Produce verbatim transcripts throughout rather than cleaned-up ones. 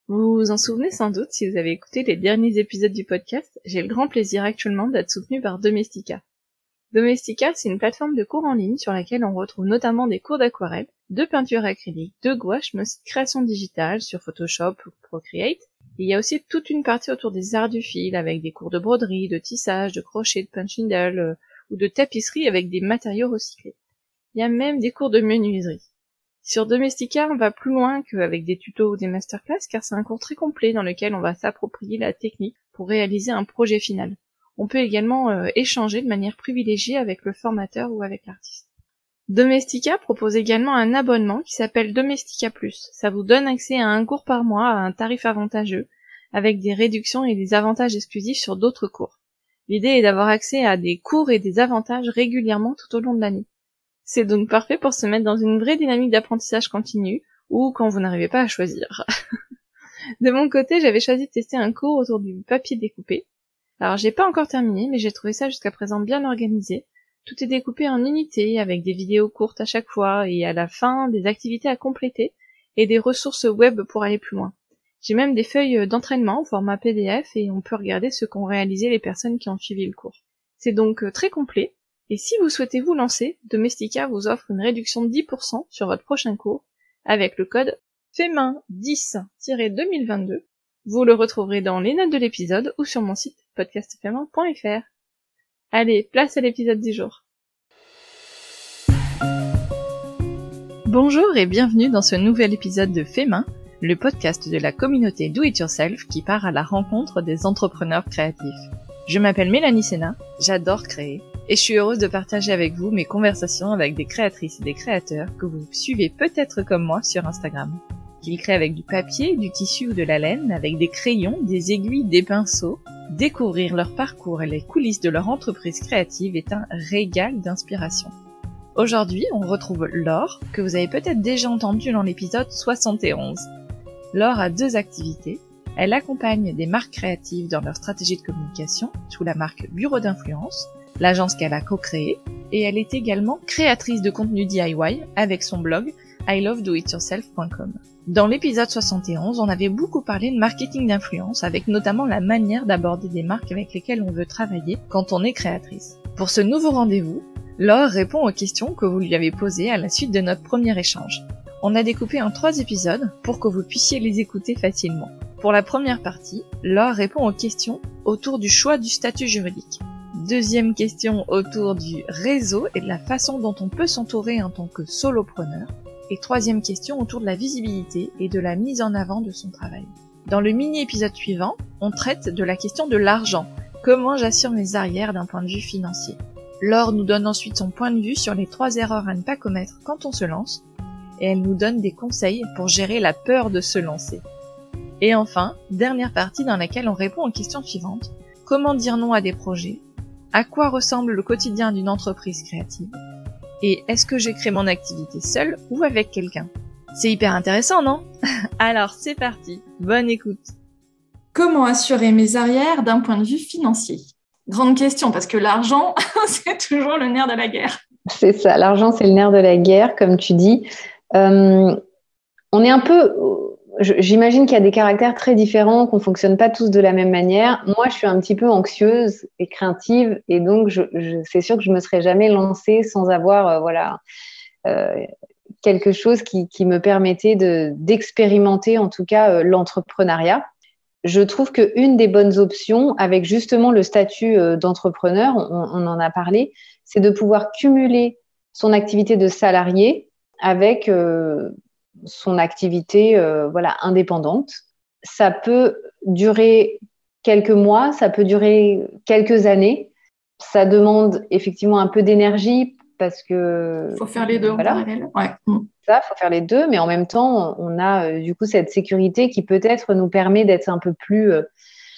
Vous vous en souvenez sans doute si vous avez écouté les derniers épisodes du podcast, j'ai le grand plaisir actuellement d'être soutenu par Domestika. Domestika, c'est une plateforme de cours en ligne sur laquelle on retrouve notamment des cours d'aquarelle, de peinture acrylique, de gouache, mais aussi de création digitale sur Photoshop ou Procreate. Et il y a aussi toute une partie autour des arts du fil avec des cours de broderie, de tissage, de crochet, de punch needle euh, ou de tapisserie avec des matériaux recyclés. Il y a même des cours de menuiserie. Sur Domestika, on va plus loin qu'avec des tutos ou des masterclass car c'est un cours très complet dans lequel on va s'approprier la technique pour réaliser un projet final. On peut également euh, échanger de manière privilégiée avec le formateur ou avec l'artiste. Domestika propose également un abonnement qui s'appelle Domestika Plus. Ça vous donne accès à un cours par mois à un tarif avantageux, avec des réductions et des avantages exclusifs sur d'autres cours. L'idée est d'avoir accès à des cours et des avantages régulièrement tout au long de l'année. C'est donc parfait pour se mettre dans une vraie dynamique d'apprentissage continu, ou quand vous n'arrivez pas à choisir. De mon côté, j'avais choisi de tester un cours autour du papier découpé. Alors j'ai pas encore terminé, mais j'ai trouvé ça jusqu'à présent bien organisé. Tout est découpé en unités, avec des vidéos courtes à chaque fois, et à la fin, des activités à compléter, et des ressources web pour aller plus loin. J'ai même des feuilles d'entraînement au format P D F, et on peut regarder ce qu'ont réalisé les personnes qui ont suivi le cours. C'est donc très complet, et si vous souhaitez vous lancer, Domestika vous offre une réduction de dix pour cent sur votre prochain cours, avec le code F E M A dix deux mille vingt-deux. Vous le retrouverez dans les notes de l'épisode, ou sur mon site podcast f m un point f r. Allez, place à l'épisode du jour. Bonjour et bienvenue dans ce nouvel épisode de F E M un, le podcast de la communauté Do It Yourself qui part à la rencontre des entrepreneurs créatifs. Je m'appelle Mélanie Sénat, j'adore créer, et je suis heureuse de partager avec vous mes conversations avec des créatrices et des créateurs que vous suivez peut-être comme moi sur Instagram. Qu'ils créent avec du papier, du tissu ou de la laine, avec des crayons, des aiguilles, des pinceaux, découvrir leur parcours et les coulisses de leur entreprise créative est un régal d'inspiration. Aujourd'hui, on retrouve Laure, que vous avez peut-être déjà entendu dans l'épisode soixante et onze. Laure a deux activités. Elle accompagne des marques créatives dans leur stratégie de communication sous la marque Bureau d'influence, l'agence qu'elle a co-créée, et elle est également créatrice de contenu D I Y avec son blog i love do it yourself point com. Dans l'épisode soixante et onze, on avait beaucoup parlé de marketing d'influence, avec notamment la manière d'aborder des marques avec lesquelles on veut travailler quand on est créatrice. Pour ce nouveau rendez-vous, Laure répond aux questions que vous lui avez posées à la suite de notre premier échange. On a découpé en trois épisodes pour que vous puissiez les écouter facilement. Pour la première partie, Laure répond aux questions autour du choix du statut juridique. Deuxième question autour du réseau et de la façon dont on peut s'entourer en tant que solopreneur. Et troisième question autour de la visibilité et de la mise en avant de son travail. Dans le mini-épisode suivant, on traite de la question de l'argent. Comment j'assure mes arrières d'un point de vue financier? Laure nous donne ensuite son point de vue sur les trois erreurs à ne pas commettre quand on se lance. Et elle nous donne des conseils pour gérer la peur de se lancer. Et enfin, dernière partie dans laquelle on répond aux questions suivantes. Comment dire non à des projets? À quoi ressemble le quotidien d'une entreprise créative? Et est-ce que je crée mon activité seule ou avec quelqu'un? C'est hyper intéressant, non? Alors c'est parti, bonne écoute. Comment assurer mes arrières d'un point de vue financier? Grande question, parce que l'argent, c'est toujours le nerf de la guerre. C'est ça, l'argent, c'est le nerf de la guerre, comme tu dis. Euh, on est un peu... J'imagine qu'il y a des caractères très différents, qu'on ne fonctionne pas tous de la même manière. Moi, je suis un petit peu anxieuse et craintive, et donc je, je, c'est sûr que je ne me serais jamais lancée sans avoir euh, voilà, euh, quelque chose qui, qui me permettait de, d'expérimenter, en tout cas, euh, l'entrepreneuriat. Je trouve qu'une des bonnes options, avec justement le statut euh, d'entrepreneur, on, on en a parlé, c'est de pouvoir cumuler son activité de salarié avec... Euh, son activité euh, voilà, indépendante. Ça peut durer quelques mois, ça peut durer quelques années. Ça demande effectivement un peu d'énergie parce que... Il faut faire les deux voilà, en parallèle. Ouais. Ça, il faut faire les deux, mais en même temps, on a euh, du coup cette sécurité qui peut-être nous permet d'être un peu plus, euh,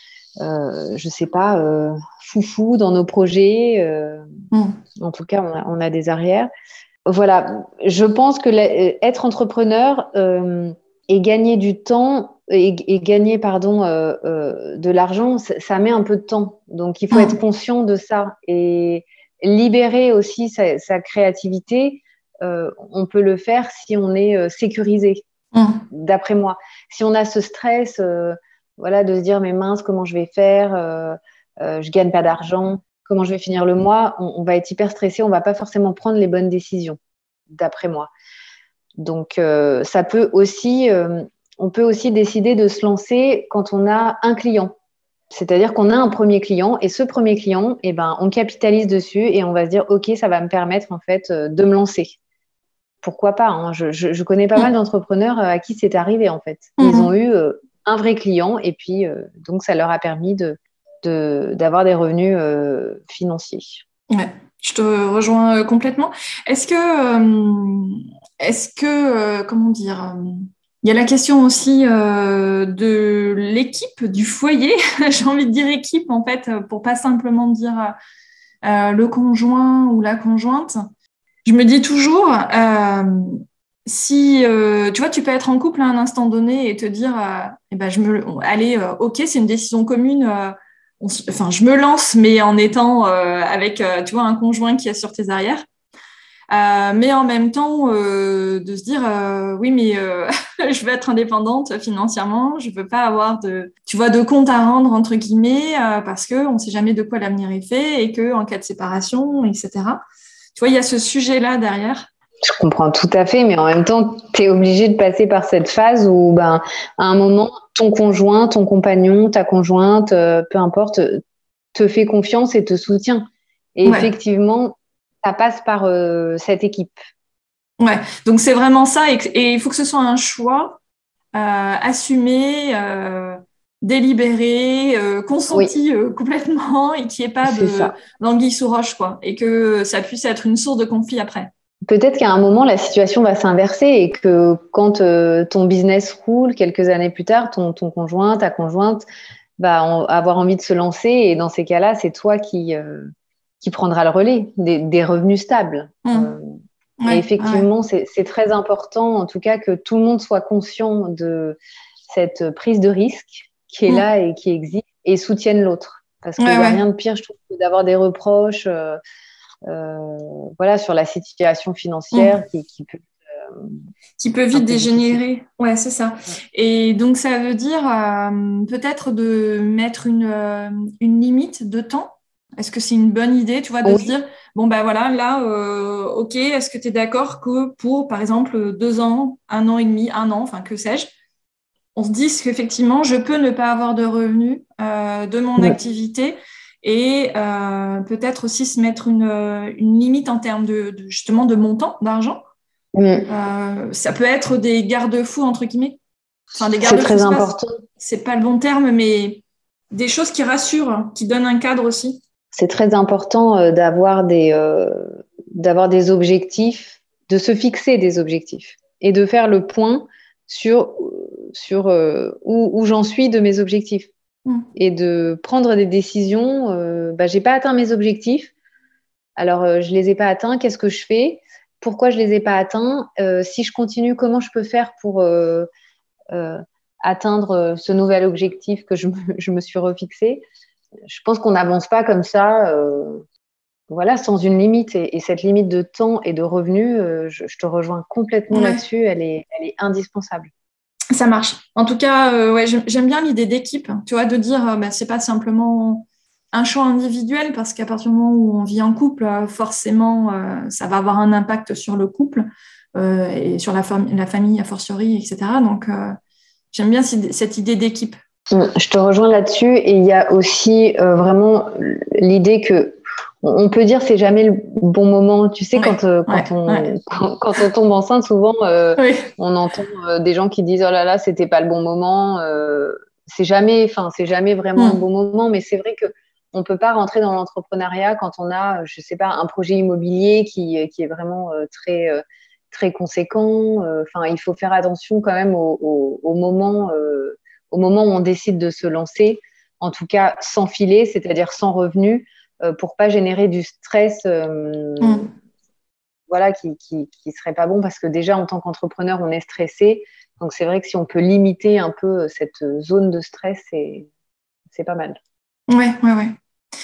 euh, je sais pas, euh, foufou dans nos projets. Euh, mm. En tout cas, on a, on a des arrières. Voilà, je pense que être entrepreneur euh, et gagner du temps et, et gagner pardon euh, euh, de l'argent, ça, ça met un peu de temps. Donc il faut mmh. être conscient de ça et libérer aussi sa, sa créativité. Euh, on peut le faire si on est euh, sécurisé. Mmh. D'après moi. Si on a ce stress, euh, voilà, de se dire, mais mince, comment je vais faire euh, euh, je gagne pas d'argent, comment je vais finir le mois, on, on va être hyper stressé, on va pas forcément prendre les bonnes décisions, d'après moi. Donc, euh, ça peut aussi, euh, on peut aussi décider de se lancer quand on a un client. C'est-à-dire qu'on a un premier client et ce premier client, eh ben, on capitalise dessus et on va se dire, OK, ça va me permettre en fait euh, de me lancer. Pourquoi pas, hein. je, je, je connais pas Mmh. mal d'entrepreneurs à qui c'est arrivé en fait. Mmh. Ils ont eu euh, un vrai client et puis euh, donc ça leur a permis de, de, d'avoir des revenus euh, financiers. Ouais, je te rejoins euh, complètement. Est-ce que, euh, est-ce que, euh, comment dire, euh, il y a la question aussi euh, de l'équipe, du foyer. J'ai envie de dire équipe en fait, pour pas simplement dire euh, le conjoint ou la conjointe. Je me dis toujours, euh, si euh, tu vois, tu peux être en couple à un instant donné et te dire, euh, eh ben, je me, allez, euh, ok, c'est une décision commune. Euh, on s- enfin, je me lance, mais en étant euh, avec, euh, tu vois, un conjoint qui est sur tes arrières. Euh, mais en même temps, euh, de se dire, euh, oui, mais euh, je veux être indépendante financièrement, je veux pas avoir de, tu vois, de compte à rendre entre guillemets, euh, parce que on sait jamais de quoi l'avenir est fait et que en cas de séparation, et cetera. Tu vois, il y a ce sujet-là derrière. Je comprends tout à fait, mais en même temps, tu es obligé de passer par cette phase où, ben, à un moment, ton conjoint, ton compagnon, ta conjointe, euh, peu importe, te fait confiance et te soutient. Et Ouais. effectivement, ça passe par euh, cette équipe. Ouais, donc c'est vraiment ça, et, et il faut que ce soit un choix euh, assumé, euh, délibéré, euh, Oui, consenti euh, complètement, et qu'il n'y ait pas c'est de ça. d'anguille sous roche, quoi, et que ça puisse être une source de conflit après. Peut-être qu'à un moment, la situation va s'inverser et que quand euh, ton business roule, quelques années plus tard, ton, ton conjoint, ta conjointe va en- avoir envie de se lancer. Et dans ces cas-là, c'est toi qui, euh, qui prendra le relais des, des revenus stables. Euh, Hum. et Ouais, ouais. effectivement, c'est, c'est très important, en tout cas, que tout le monde soit conscient de cette prise de risque qui est Hum. là et qui existe et soutienne l'autre. Parce qu'il Ouais, n'y a ouais. rien de pire, je trouve, que d'avoir des reproches. Euh, euh, voilà, sur la situation financière Hum. qui, qui peut Qui peut être un vite peu difficile. dégénérer. Ouais, c'est ça. Mm. Et donc, ça veut dire euh, peut-être de mettre une, euh, une limite de temps. Est-ce que c'est une bonne idée, tu vois, de se Oui, dire, bon, ben voilà, là, euh, ok, est-ce que tu es d'accord que pour, par exemple, deux ans, un an et demi, un an, enfin, que sais-je, on se dise qu'effectivement, je peux ne pas avoir de revenus euh, de mon mm. activité et euh, peut-être aussi se mettre une, euh, une limite en termes de, de, justement de montant d'argent. Mm. Euh, ça peut être des garde-fous, entre guillemets. Enfin, des C'est garde-fous, très c'est pas, important. c'est pas le bon terme, mais des choses qui rassurent, qui donnent un cadre aussi. C'est très important euh, d'avoir des, euh, d'avoir des objectifs, de se fixer des objectifs et de faire le point sur, sur euh, où, où j'en suis de mes objectifs Mm. et de prendre des décisions. Euh, bah, j'ai pas atteint mes objectifs, alors euh, je les ai pas atteints. Qu'est-ce que je fais? Pourquoi je les ai pas atteints? Euh, si je continue, comment je peux faire pour euh, euh, atteindre euh, ce nouvel objectif que je me, je me suis refixé? Je pense qu'on n'avance pas comme ça, euh, voilà, sans une limite. Et, et cette limite de temps et de revenus, euh, je, je te rejoins complètement Ouais, là-dessus. Elle est, elle est indispensable. ça marche. En tout cas, euh, ouais, j'aime j'aime bien l'idée d'équipe, tu vois, de dire, euh, bah, c'est pas simplement un choix individuel, parce qu'à partir du moment où on vit en couple, euh, forcément, euh, ça va avoir un impact sur le couple euh, et sur la, fam- la famille, a fortiori, et cetera. Donc, euh, j'aime bien cette cette idée d'équipe. Je te rejoins là-dessus. Et il y a aussi euh, vraiment l'idée que on peut dire c'est jamais le bon moment. Tu sais, Ouais, quand, euh, ouais, quand, on, ouais. quand, quand on tombe enceinte, souvent, euh, Oui, on entend euh, des gens qui disent oh là là, c'était pas le bon moment. Euh, c'est jamais, enfin, c'est jamais vraiment le mm. bon moment. Mais c'est vrai que on peut pas rentrer dans l'entrepreneuriat quand on a, je sais pas, un projet immobilier qui, qui est vraiment euh, très, euh, très conséquent. Euh, Enfin, il faut faire attention quand même au, au, au moment. Euh, au moment où on décide de se lancer, en tout cas sans filet, c'est-à-dire sans revenu, euh, pour pas générer du stress, euh, Mm. voilà, qui, qui, qui serait pas bon, parce que déjà en tant qu'entrepreneur, on est stressé. Donc c'est vrai que si on peut limiter un peu cette zone de stress, c'est, c'est pas mal. Ouais, ouais, ouais.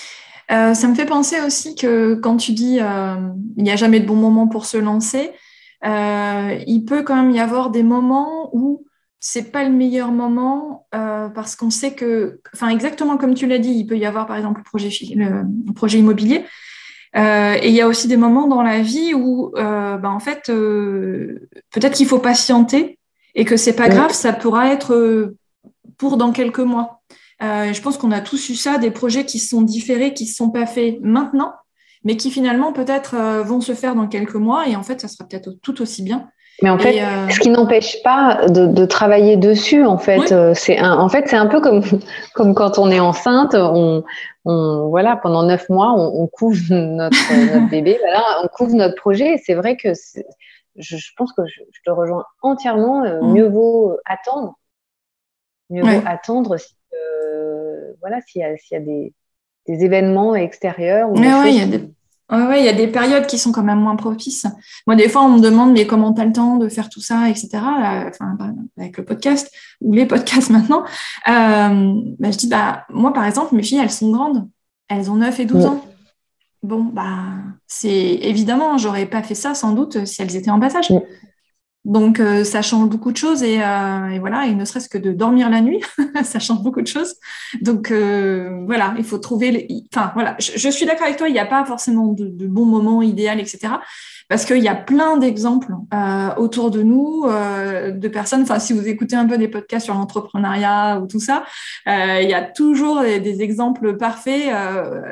Euh, ça me fait penser aussi que quand tu dis euh, il n'y a jamais de bon moment pour se lancer, euh, il peut quand même y avoir des moments où c'est pas le meilleur moment euh, parce qu'on sait que, enfin exactement comme tu l'as dit, il peut y avoir par exemple le projet, le, le projet immobilier. Euh, et il y a aussi des moments dans la vie où, euh, ben, en fait, euh, peut-être qu'il faut patienter et que c'est pas grave, ça pourra être euh, pour dans quelques mois. Euh, je pense qu'on a tous eu ça, des projets qui se sont différés, qui ne se sont pas faits maintenant, mais qui finalement peut-être euh, vont se faire dans quelques mois et en fait, ça sera peut-être tout aussi bien. Mais en fait, et, euh... ce qui n'empêche pas de, de travailler dessus, en fait, oui. c'est un, en fait, c'est un peu comme, comme quand on est enceinte, on, on voilà, pendant neuf mois, on, on couvre notre, notre bébé, voilà, on couvre notre projet. Et c'est vrai que c'est, je, je pense que je, je te rejoins entièrement. Euh, mmh. Mieux vaut attendre, mieux ouais. vaut attendre si, euh, voilà, s'il y a, s'il y a des, des événements extérieurs ou des ouais, choses. Ouais, il y a des... Ouais, ouais, il y a des périodes qui sont quand même moins propices. Moi, des fois, on me demande mais comment tu as le temps de faire tout ça, et cetera. Enfin, avec le podcast ou les podcasts maintenant. Euh, bah, je dis, bah, moi, par exemple, mes filles, elles sont grandes. Elles ont neuf et douze ouais. ans. Bon, bah, c'est évidemment, j'aurais pas fait ça sans doute si elles étaient en bas âge. Ouais. Donc, euh, ça change beaucoup de choses et, euh, et voilà, et ne serait-ce que de dormir la nuit, ça change beaucoup de choses. Donc, euh, voilà, il faut trouver... Les... Enfin, voilà, je, je suis d'accord avec toi, il n'y a pas forcément de, de bons moments idéaux, et cetera. Parce qu'il y a plein d'exemples euh, autour de nous, euh, de personnes... Enfin, si vous écoutez un peu des podcasts sur l'entrepreneuriat ou tout ça, euh, il y a toujours des, des exemples parfaits euh,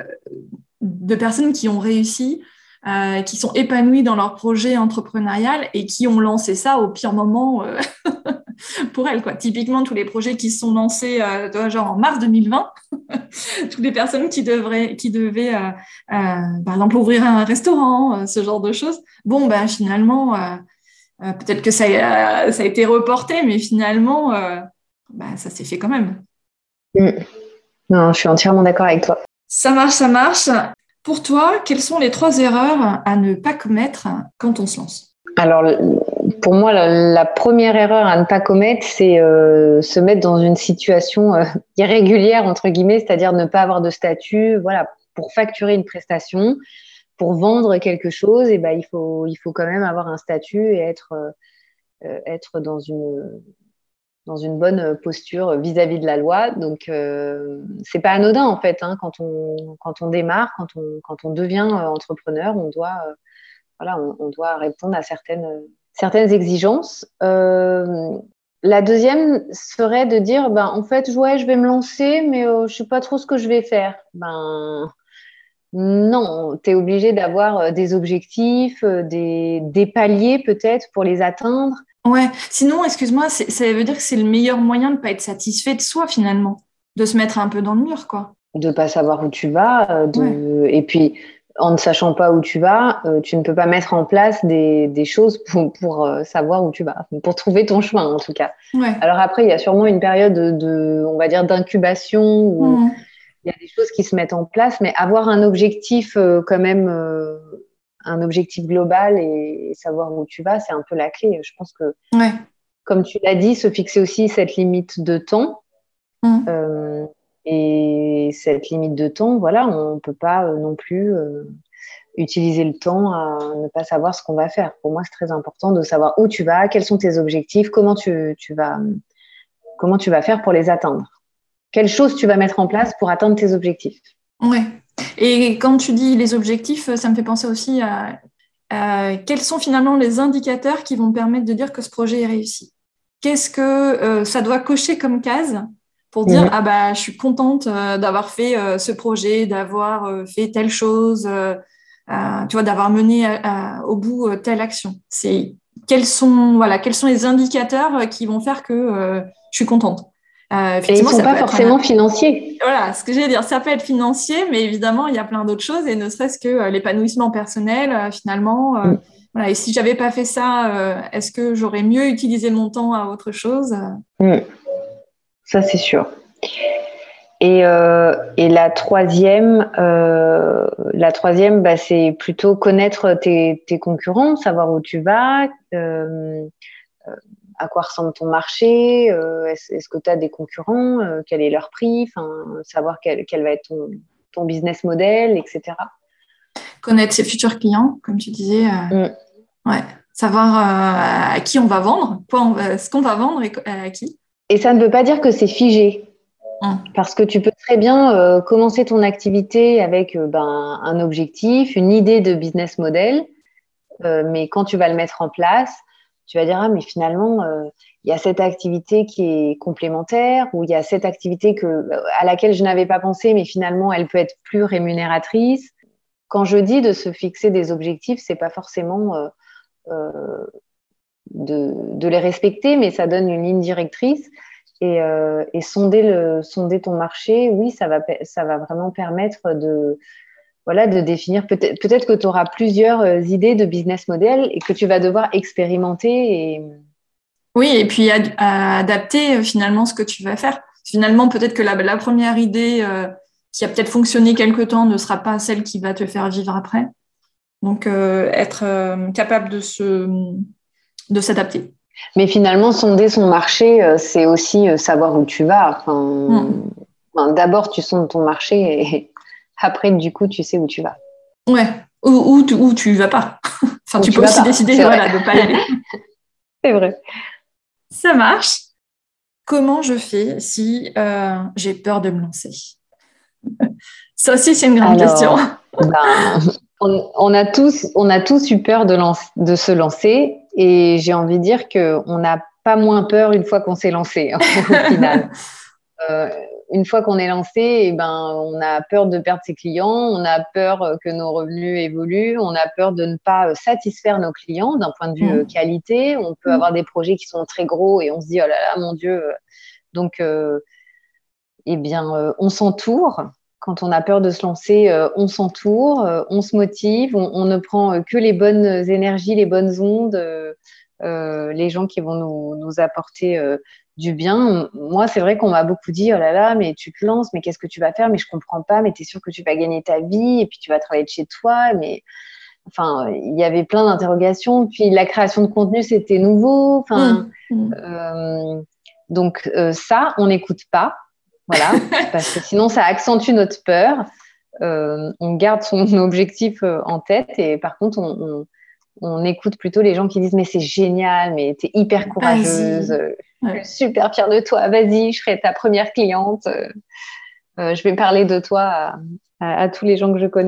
de personnes qui ont réussi, Euh, qui sont épanouis dans leur projet entrepreneurial et qui ont lancé ça au pire moment euh, pour elles, quoi. Typiquement, tous les projets qui se sont lancés euh, genre en mars deux mille vingt, toutes les personnes qui, devraient, qui devaient, euh, euh, par exemple, ouvrir un restaurant, euh, ce genre de choses. Bon, ben, finalement, euh, euh, peut-être que ça a, ça a été reporté, mais finalement, euh, ben, ça s'est fait quand même. Mmh. Non, je suis entièrement d'accord avec toi. Ça marche, ça marche. Pour toi, quelles sont les trois erreurs à ne pas commettre quand on se lance ? Alors, pour moi, la, la première erreur à ne pas commettre, c'est euh, se mettre dans une situation euh, irrégulière, entre guillemets, c'est-à-dire ne pas avoir de statut. Voilà, pour facturer une prestation, pour vendre quelque chose, et ben, il faut, il faut quand même avoir un statut et être, euh, être dans une... dans une bonne posture vis-à-vis de la loi. Donc, euh, c'est pas anodin, en fait, hein, quand on, quand on démarre, quand on, quand on devient euh, entrepreneur, on doit, euh, voilà, on, on doit répondre à certaines, certaines exigences. Euh, la deuxième serait de dire, ben, en fait, ouais, je vais me lancer, mais euh, je sais pas trop ce que je vais faire. Ben, non, tu es obligé d'avoir des objectifs, des, des paliers peut-être pour les atteindre. Ouais, sinon, excuse-moi, c'est, ça veut dire que c'est le meilleur moyen de ne pas être satisfait de soi, finalement, de se mettre un peu dans le mur, quoi. De ne pas savoir où tu vas, de... ouais. Et puis, en ne sachant pas où tu vas, euh, tu ne peux pas mettre en place des, des choses pour, pour euh, savoir où tu vas, pour trouver ton chemin, en tout cas. Ouais. Alors après, il y a sûrement une période de, de on va dire, d'incubation où mmh. il y a des choses qui se mettent en place, mais avoir un objectif euh, quand même... Euh, un objectif global et savoir où tu vas, c'est un peu la clé. Je pense que, ouais. comme tu l'as dit, se fixer aussi cette limite de temps. Mmh. Euh, et cette limite de temps, voilà, on ne peut pas euh, non plus euh, utiliser le temps à ne pas savoir ce qu'on va faire. Pour moi, c'est très important de savoir où tu vas, quels sont tes objectifs, comment tu, tu vas, comment tu vas faire pour les atteindre. Quelles choses tu vas mettre en place pour atteindre tes objectifs. Ouais. Et quand tu dis les objectifs, ça me fait penser aussi à, à quels sont finalement les indicateurs qui vont permettre de dire que ce projet est réussi. Qu'est-ce que euh, ça doit cocher comme case pour dire mmh. ah bah je suis contente euh, d'avoir fait euh, ce projet, d'avoir euh, fait telle chose, euh, euh, tu vois, d'avoir mené à, à, au bout euh, telle action. C'est quels sont voilà quels sont les indicateurs qui vont faire que euh, je suis contente. Euh, et ils ne sont pas forcément un... financiers. Voilà, ce que j'allais dire, ça peut être financier, mais évidemment, il y a plein d'autres choses, et ne serait-ce que euh, l'épanouissement personnel, euh, finalement. Euh, mm. Voilà, et si je n'avais pas fait ça, euh, est-ce que j'aurais mieux utilisé mon temps à autre chose ? mm. Ça, c'est sûr. Et, euh, et la troisième, euh, la troisième bah, c'est plutôt connaître tes, tes concurrents, savoir où tu vas, euh, à quoi ressemble ton marché, euh, est-ce, est-ce que tu as des concurrents, euh, quel est leur prix, savoir quel, quel va être ton, ton business model, et cetera. Connaître ses futurs clients, comme tu disais. Euh, mm. Ouais, savoir euh, à qui on va vendre, quoi on va, ce qu'on va vendre et à qui. Et ça ne veut pas dire que c'est figé. Hum. Parce que tu peux très bien euh, commencer ton activité avec euh, ben, un objectif, une idée de business model, euh, mais quand tu vas le mettre en place, tu vas dire, ah, mais finalement, euh, il y a cette activité qui est complémentaire, ou il y a cette activité que, à laquelle je n'avais pas pensé, mais finalement, elle peut être plus rémunératrice. Quand je dis de se fixer des objectifs, c'est pas forcément euh, euh, de, de les respecter, mais ça donne une ligne directrice. Et, euh, et sonder, le, sonder ton marché, oui, ça va, ça va vraiment permettre de, voilà, de définir. Peut-être, peut-être que tu auras plusieurs idées de business model et que tu vas devoir expérimenter. Et... Oui, et puis ad- à adapter finalement ce que tu vas faire. Finalement, peut-être que la, la première idée euh, qui a peut-être fonctionné quelque temps ne sera pas celle qui va te faire vivre après. Donc, euh, être euh, capable de, se, de s'adapter. Mais finalement, sonder son marché, euh, c'est aussi euh, savoir où tu vas. Enfin, mmh. enfin, d'abord, tu sondes ton marché et après, du coup, tu sais où tu vas. Ouais, ou où, où, où tu vas pas. Enfin, où tu, tu peux aussi pas. décider voilà, de ne pas y aller. C'est vrai. Ça marche. Comment je fais si euh, j'ai peur de me lancer? Ça aussi, c'est une grande Alors, question. ben, on, on, a tous, on a tous eu peur de, lance, de se lancer et j'ai envie de dire qu'on n'a pas moins peur une fois qu'on s'est lancé, hein, au final. Euh, une fois qu'on est lancé, eh ben, on a peur de perdre ses clients, on a peur que nos revenus évoluent, on a peur de ne pas satisfaire nos clients d'un point de vue mmh. qualité. On peut mmh. avoir des projets qui sont très gros et on se dit, oh là là, mon Dieu. Donc, euh, eh bien, euh, on s'entoure. Quand on a peur de se lancer, euh, on s'entoure, euh, on se motive, on, on ne prend que les bonnes énergies, les bonnes ondes, euh, euh, les gens qui vont nous, nous apporter euh, du bien. Moi, c'est vrai qu'on m'a beaucoup dit, oh là là, mais tu te lances, mais qu'est-ce que tu vas faire? Mais je comprends pas, mais tu es sûr que tu vas gagner ta vie et puis tu vas travailler de chez toi. Mais enfin, il y avait plein d'interrogations. Puis la création de contenu, c'était nouveau. Enfin, mmh. euh, donc euh, ça, on n'écoute pas. Voilà, parce que sinon, ça accentue notre peur. Euh, on garde son objectif en tête et par contre, on, on, on écoute plutôt les gens qui disent « mais c'est génial, mais t'es hyper courageuse, ouais. Je suis super fière de toi, vas-y, je serai ta première cliente, euh, je vais parler de toi à, à, à tous les gens que je connais. »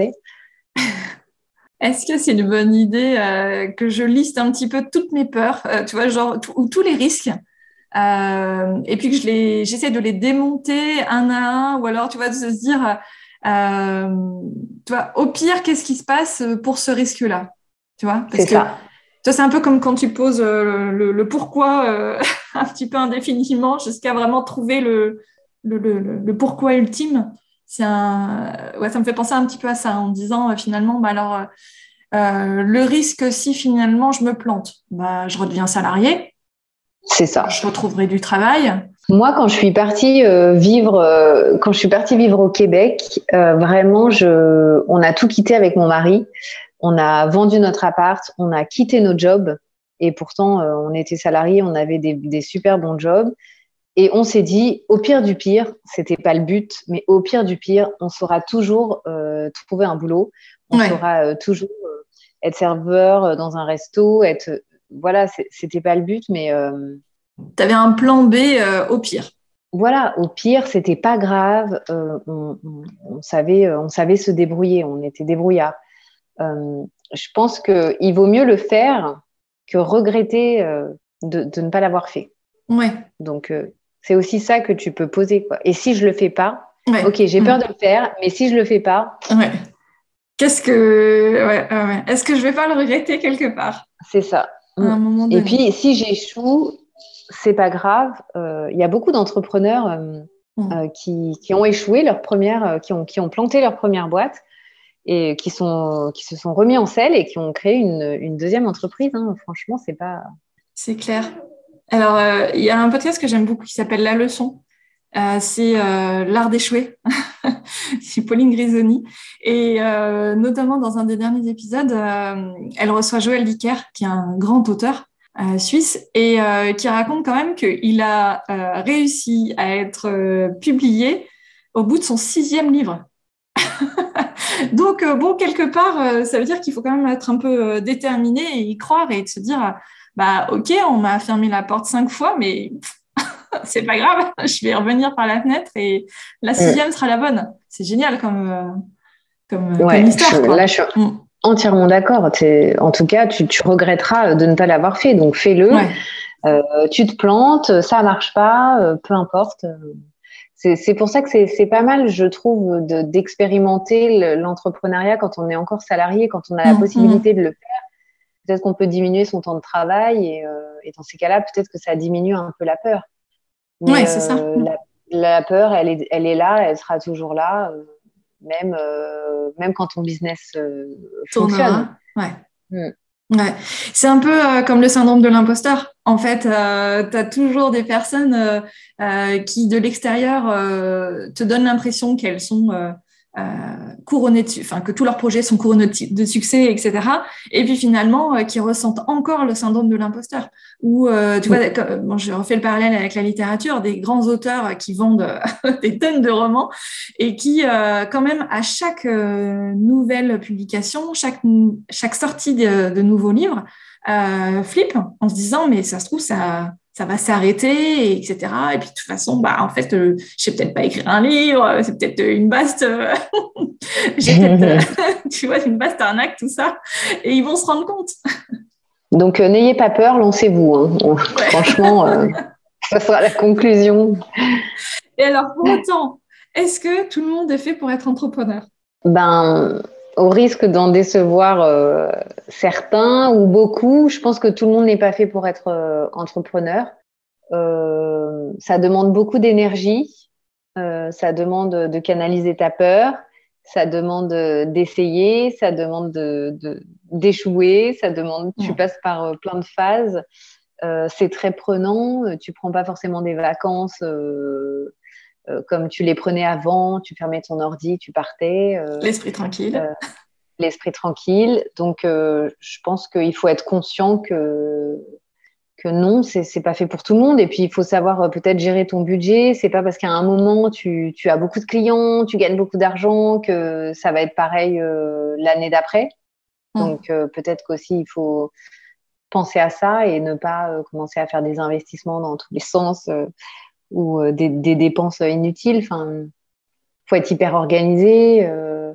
Est-ce que c'est une bonne idée euh, que je liste un petit peu toutes mes peurs, euh, tu vois, genre, ou tous les risques Euh, et puis que je les, j'essaie de les démonter un à un, ou alors tu vois de se dire, euh, tu vois, au pire, qu'est-ce qui se passe pour ce risque-là, tu vois? Parce c'est que ça. toi, c'est un peu comme quand tu poses le, le, le pourquoi euh, un petit peu indéfiniment jusqu'à vraiment trouver le, le, le, le pourquoi ultime. C'est un, ouais, ça me fait penser un petit peu à ça en me disant euh, finalement, bah alors euh, le risque si finalement je me plante, bah je redeviens salarié. C'est ça. Je retrouverai du travail. Moi, quand je suis partie euh, vivre, euh, quand je suis partie vivre au Québec, euh, vraiment, je, on a tout quitté avec mon mari. On a vendu notre appart, on a quitté nos jobs, et pourtant, euh, on était salariés, on avait des, des super bons jobs. Et on s'est dit, au pire du pire, c'était pas le but, mais au pire du pire, on saura toujours euh, trouver un boulot. On ouais. saura euh, toujours euh, être serveur dans un resto, être voilà, c'était pas le but, mais euh, tu avais un plan B euh, au pire. Voilà, au pire, c'était pas grave. Euh, on, on, on savait, on savait se débrouiller. On était débrouillards. Euh, je pense que il vaut mieux le faire que regretter euh, de, de ne pas l'avoir fait. Ouais. Donc euh, c'est aussi ça que tu peux poser, quoi. Et si je le fais pas, ouais. ok, j'ai peur mmh. de le faire, mais si je le fais pas, ouais. Qu'est-ce que, ouais, ouais. Est-ce que je vais pas le regretter quelque part? C'est ça. À un moment donné. Et puis si j'échoue, c'est pas grave. Il euh, y a beaucoup d'entrepreneurs euh, mmh. euh, qui, qui ont échoué leur première, euh, qui ont qui ont planté leur première boîte et qui sont qui se sont remis en selle et qui ont créé une, une deuxième entreprise. Hein. Franchement, c'est pas. C'est clair. Alors il euh, y a un podcast que j'aime beaucoup qui s'appelle La Leçon. Euh, c'est euh, l'art d'échouer. C'est Pauline Grisoni. Et euh, notamment dans un des derniers épisodes, euh, elle reçoit Joël Dicker, qui est un grand auteur euh, suisse, et euh, qui raconte quand même qu'il a euh, réussi à être euh, publié au bout de son sixième livre. Donc, euh, bon, quelque part, euh, ça veut dire qu'il faut quand même être un peu euh, déterminé et y croire et de se dire, bah, ok, on m'a fermé la porte cinq fois, mais c'est pas grave, je vais revenir par la fenêtre et la sixième mmh. sera la bonne. C'est génial comme, euh, comme, ouais, comme histoire. Je, quoi. Là, je suis mmh. entièrement d'accord. T'es, en tout cas, tu, tu regretteras de ne pas l'avoir fait, donc fais-le. Ouais. Euh, tu te plantes, ça marche pas, euh, peu importe. C'est, c'est pour ça que c'est, c'est pas mal, je trouve, de, d'expérimenter l'entrepreneuriat quand on est encore salarié, quand on a la mmh. possibilité de le faire. Peut-être qu'on peut diminuer son temps de travail et, euh, et dans ces cas-là, peut-être que ça diminue un peu la peur. Mais ouais, c'est ça. Euh, la, la peur, elle est, elle est là, elle sera toujours là, euh, même, euh, même quand ton business euh, fonctionne. Ouais. Mm. Ouais. C'est un peu euh, comme le syndrome de l'imposteur. En fait, euh, tu as toujours des personnes euh, euh, qui, de l'extérieur, euh, te donnent l'impression qu'elles sont euh, euh, couronnées de, enfin, que tous leurs projets sont couronnés de, de succès, et cetera. Et puis finalement, euh, qui ressentent encore le syndrome de l'imposteur. Ou, euh, tu vois, comme, bon, je refais le parallèle avec la littérature, des grands auteurs qui vendent des tonnes de romans et qui, euh, quand même, à chaque euh, nouvelle publication, chaque, chaque sortie de, de nouveaux livres, euh, flippent en se disant, mais ça se trouve, ça... ça va s'arrêter, et cetera. Et puis, de toute façon, bah, en fait, euh, je sais peut-être pas écrire un livre, c'est peut-être une vaste, euh, j'ai peut-être, euh, tu vois, une vaste arnaque, tout ça. Et ils vont se rendre compte. Donc, euh, n'ayez pas peur, lancez-vous. Hein. Ouais. Franchement, euh, ça sera la conclusion. Et alors, pour autant, est-ce que tout le monde est fait pour être entrepreneur ? Ben, au risque d'en décevoir euh, certains ou beaucoup, je pense que tout le monde n'est pas fait pour être euh, entrepreneur. Euh, ça demande beaucoup d'énergie, euh, ça demande de canaliser ta peur, ça demande d'essayer, ça demande de, de, d'échouer, ça demande, tu passes par plein de phases. Euh, c'est très prenant, tu prends pas forcément des vacances euh, euh, comme tu les prenais avant, tu fermais ton ordi, tu partais. Euh, l'esprit tranquille. Euh, l'esprit tranquille. Donc, euh, je pense qu'il faut être conscient que que non, c'est c'est pas fait pour tout le monde. Et puis il faut savoir euh, peut-être gérer ton budget. C'est pas parce qu'à un moment tu tu as beaucoup de clients, tu gagnes beaucoup d'argent que ça va être pareil euh, l'année d'après. Mmh. Donc euh, peut-être qu'aussi il faut penser à ça et ne pas euh, commencer à faire des investissements dans tous les sens euh, ou euh, des, des dépenses inutiles. Enfin, faut être hyper organisé. Euh...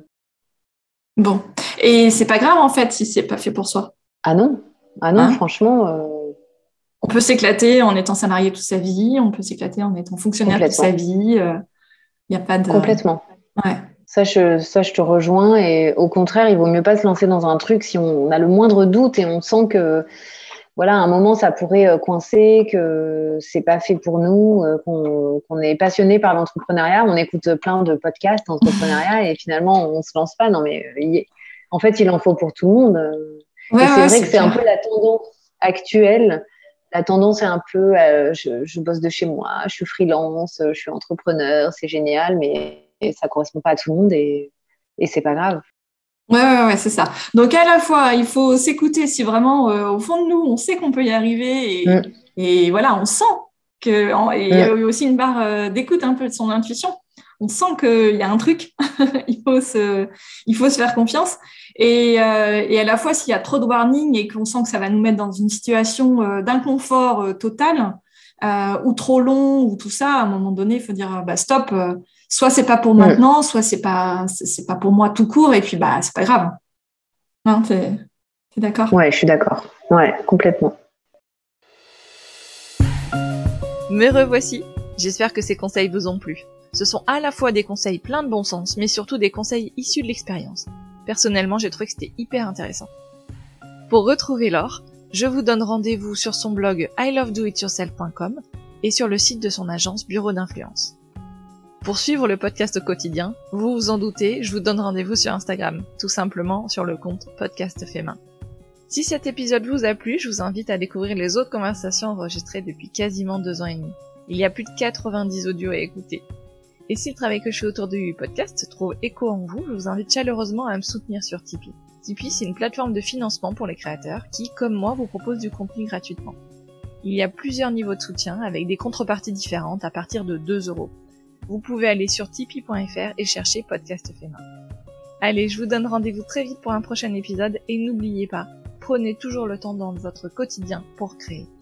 Bon, et c'est pas grave en fait si c'est pas fait pour soi. Ah non, ah non, hein franchement. Euh... On peut s'éclater en étant salarié toute sa vie, on peut s'éclater en étant fonctionnaire toute sa vie. Il euh, n'y a pas de... Complètement. Ouais. Ça je, ça, je te rejoins. Et au contraire, il vaut mieux pas se lancer dans un truc si on a le moindre doute et on sent que, voilà, à un moment, ça pourrait coincer, que c'est pas fait pour nous, qu'on, qu'on est passionné par l'entrepreneuriat. On écoute plein de podcasts d'entrepreneuriat et finalement, on se lance pas. Non, mais il, en fait, il en faut pour tout le monde. Ouais, et c'est ouais, vrai c'est que c'est clair. Un peu la tendance actuelle. La tendance est un peu, euh, je, je bosse de chez moi, je suis freelance, je suis entrepreneur, c'est génial, mais ça correspond pas à tout le monde et, et c'est pas grave. Ouais, ouais, ouais, c'est ça. Donc à la fois, il faut s'écouter si vraiment, euh, au fond de nous, on sait qu'on peut y arriver et, mm. et voilà, on sent que, en, et il mm. y a aussi une barre euh, d'écoute un peu de son intuition. On sent qu'il y a un truc, il faut se, il faut se faire confiance. Et, euh, et à la fois, s'il y a trop de warning et qu'on sent que ça va nous mettre dans une situation euh, d'inconfort euh, total euh, ou trop long ou tout ça, à un moment donné, il faut dire bah stop. Euh, soit c'est pas pour maintenant, mmh. soit c'est pas c'est, c'est pas pour moi tout court. Et puis bah c'est pas grave. Non, t'es, t'es d'accord ? Ouais, je suis d'accord. Ouais, complètement. Me revoici. J'espère que ces conseils vous ont plu. Ce sont à la fois des conseils pleins de bon sens, mais surtout des conseils issus de l'expérience. Personnellement, j'ai trouvé que c'était hyper intéressant. Pour retrouver Laure, je vous donne rendez-vous sur son blog i love do it yourself point com et sur le site de son agence Bureau d'influence. Pour suivre le podcast au quotidien, vous vous en doutez, je vous donne rendez-vous sur Instagram, tout simplement sur le compte Podcast Fait Main. Si cet épisode vous a plu, je vous invite à découvrir les autres conversations enregistrées depuis quasiment deux ans et demi. Il y a plus de quatre-vingt-dix audios à écouter. Et si le travail que je fais autour du podcast trouve écho en vous, je vous invite chaleureusement à me soutenir sur Tipeee. Tipeee, c'est une plateforme de financement pour les créateurs qui, comme moi, vous propose du contenu gratuitement. Il y a plusieurs niveaux de soutien avec des contreparties différentes à partir de deux euros. Vous pouvez aller sur tipeee point f r et chercher Podcast Fait Main. Allez, je vous donne rendez-vous très vite pour un prochain épisode et n'oubliez pas, prenez toujours le temps dans votre quotidien pour créer.